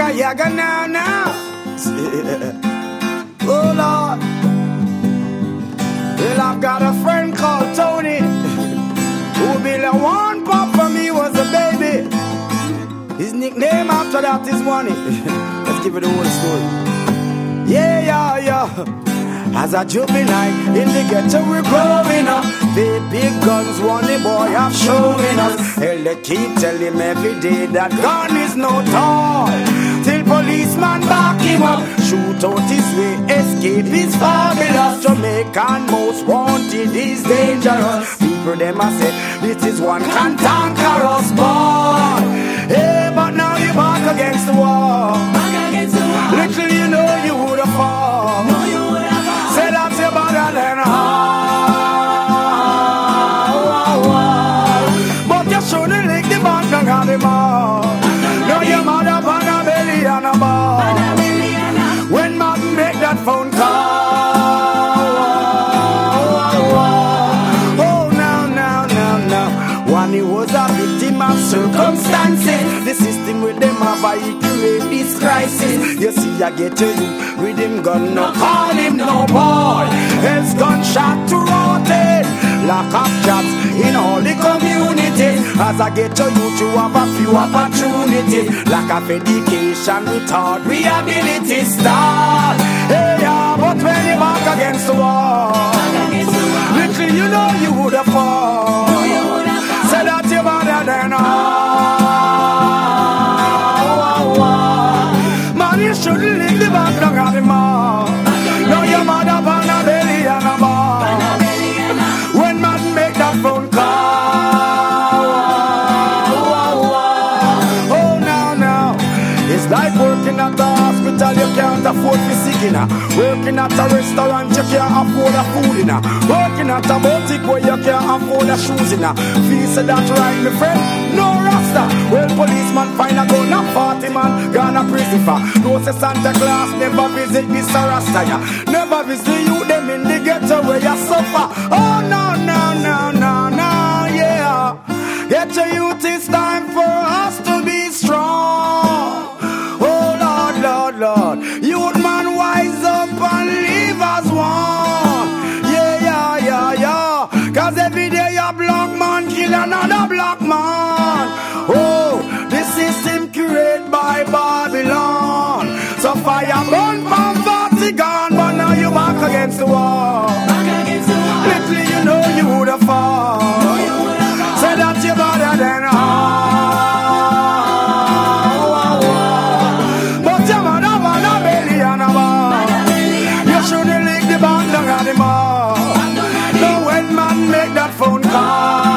yaga now. Oh Lord. Well, I've got a friend called Tony who be the one pop for me was a baby. His nickname after that is Money. Let's give it the whole story. Yeah. As a juvenile in the ghetto we're growing up. The big guns one the boy have showing us. Hell, they keep telling him every day that gun is no toy. Till policeman back him up. Shoot out his way, escape is fabulous. Jamaican most wanted is dangerous. People them a say, this is one cantankerous boy. Hey, but now you're back against the wall. Little you know you would have fall. Say that you're better than all. But you shouldn't lick the back and have them all. Now you're mad up on a belly and a ball. When Martin make that phone call. Oh, now. When he was a victim of circumstances, the system with them have a create this crisis. You see, I get to you with him gun, no call him no boy. Else gunshot to rotate. Lack of jobs in all the communities. As I get to you to have a few opportunities. Lack of education without rehabilitation start. Hey, yeah, but when you back against the wall, little you know you would have fall. Say that you're better than all. Man, you shouldn't leave the back down at the mall. Now you're mad up on a belly and a ball. When man make that phone call. Oh, now. It's like working at the hospital, you can't afford to sick in. Working at a restaurant, you can't afford a food in. Working at a boutique where you can't afford a shoes in. Feel say that right, my friend? No rasta. Well, policeman find a gun, a 40 man gone a prison for. No say Santa Claus never visit Mr. Rasta, yeah. Never visit you, them in the ghetto where you suffer. Oh, no, yeah. Get your youth, it's time for us to be strong. Lord, youth man wise up and live as one. Yeah. Cause every day a black man kill another black man. Oh, the system created by Babylon. So fire burn from Vatican, but now you back against the wall. Little you know you would have fall. Say that you're better than all. Shouldn't lick the band down at the mall. No, when man make that phone call.